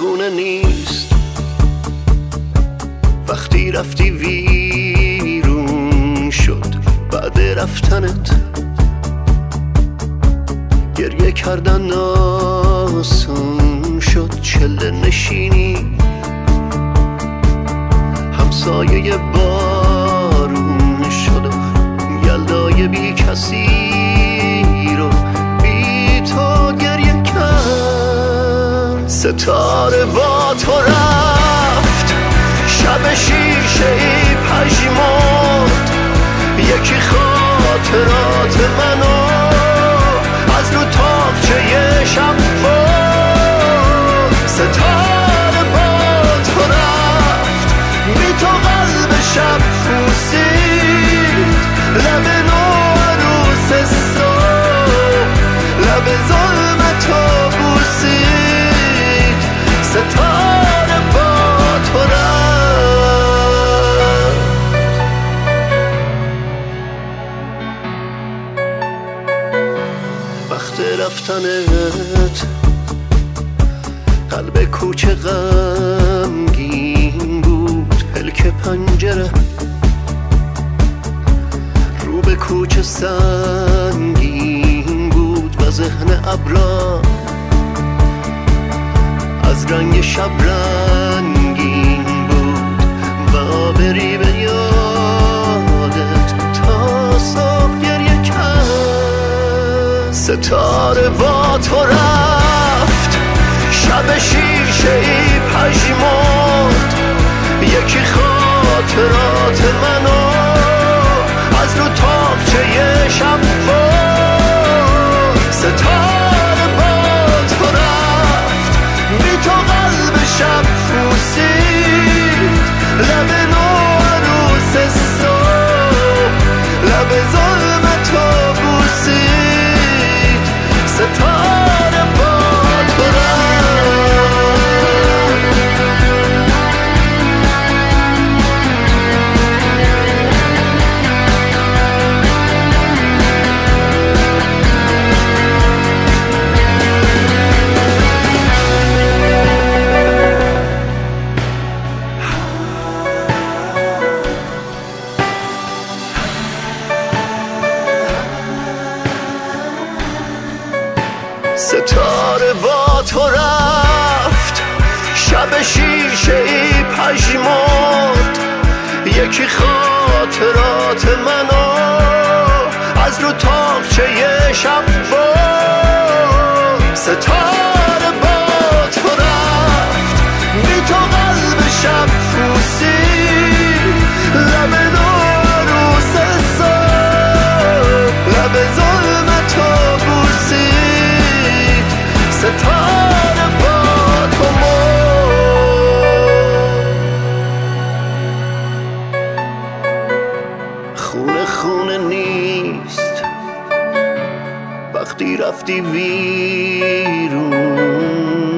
خونه نیست وقتی رفتی ویرون شد بعد رفتنت گریه کردن آسون شد چله نشینی همسایه بارون شد و یلدای بی کسی رو بی تو گریه کرد ستاره با تو رفت شب شیشه ای پژمرد یکی خاطرات منو از رو تاقچه شب برد ستاره با تو رفت بی تو قلب شب پوسید لب نو عروس صبح لب ظلمتو بوسید ستاره با تو رفت وقت رفتنت قلب کوچه غمگین بود پلک پنجره رو به کوچه سنگین بود و ذهن ابرا از رنگ شب رنگین بود و بری به یادت تا صبح گریه کرد ستاره با تو رفت شب شیشه ای پژمرد یکی خاطرات منو از رو تاقچه شب برد ستاره با تو رفت بی تو قلب شب پوسید لب نو عروس صبح لب ظلمتو بوسید ستاره با تو ستاره با تو رفت شب شیشه ای پژمرد یکی خاطرات منو از رو تاقچه شب برد ستاره با تو رفت بی تو قلب شب پوسید لب نو عروس صبح لب ظلمتو بوسید ستاره با تو خونه خونه نیست وقتی رفتی ویرون